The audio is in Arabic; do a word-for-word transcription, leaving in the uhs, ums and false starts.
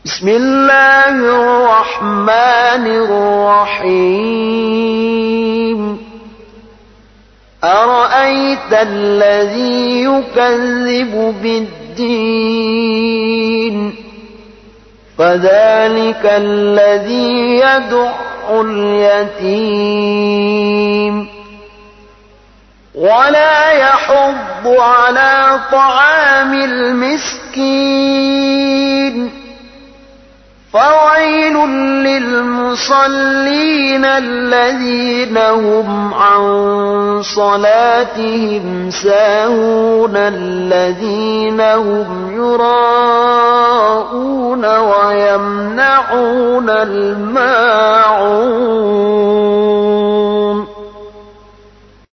بسم الله الرحمن الرحيم أرأيت الذي يكذب بالدين فذلك الذي يدع اليتيم ولا يحض على طعام المسكين فويل للمصلين الذين هم عن صلاتهم ساهون الذين هم يراءون ويمنعون الماعون